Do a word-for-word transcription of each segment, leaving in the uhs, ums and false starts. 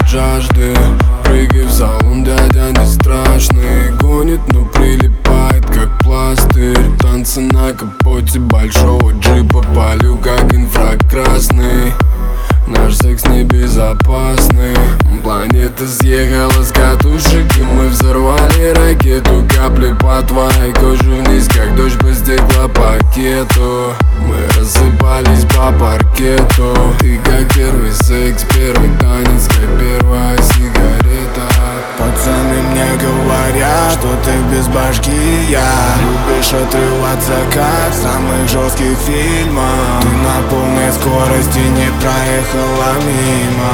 жажды. Прыгай в салон, дядя не страшный. Гонит, но прилипает как пластырь. Танцы на капоте большого джипа. Палю как инфракрасный. Наш секс небезопасный. Планета съехала с катушек, и мы взорвали ракету. Капли по твоей коже вниз, как дождь по стеклопакету. Мы рассыпались по паркету. Ты как первый секс, первый танец, как первая сигарета. Пацаны мне говорят, что ты без башки, я. Любишь отрываться, как в самых жестких фильмах. Ты на полной скорости не проехала мимо,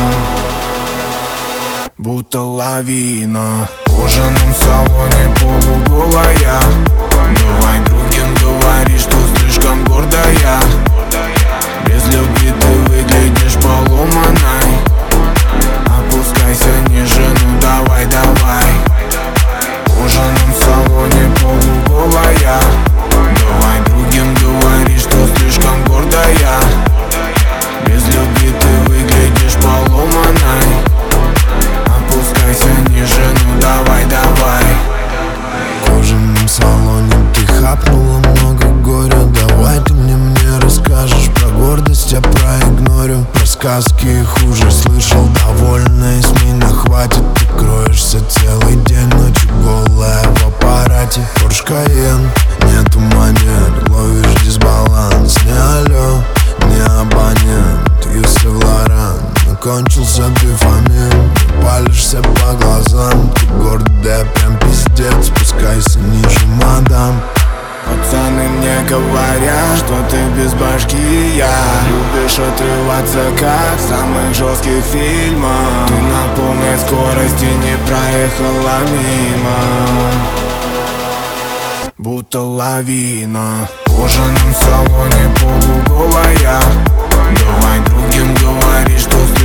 будто лавина. В кожаном салоне полуголая. Давай другим говори, что слишком гордая. Без любви ты выглядишь поломанной. Опускайся ниже, ну давай, давай. В кожаном салоне полуголая. Давай другим говори, что слишком гордая. Без любви ты выглядишь поломанной. Опускайся ниже, ну давай, давай. В кожаном салоне ты хапнула много горя. Давай ты мне мне расскажешь про гордость, я проигнорю. Про сказки и хуже слышал довольно, и с меня хватит. Ты кроешься целый день, ночью голая в аппарате. Порш Кайен, нету манер, ловишь дисбаланс. Не алло, не абонент, Юсеф Лоран. Кончился дофамин, ты палишься по глазам. Ты гордая, прям пиздец, спускайся ниже, мадам. Пацаны мне говорят, что ты без башки, я. Любишь отрываться, как в самых жестких фильмах. Ты на полной скорости не проехала мимо, будто лавина. В кожаном салоне полуголая. Давай другим говори, что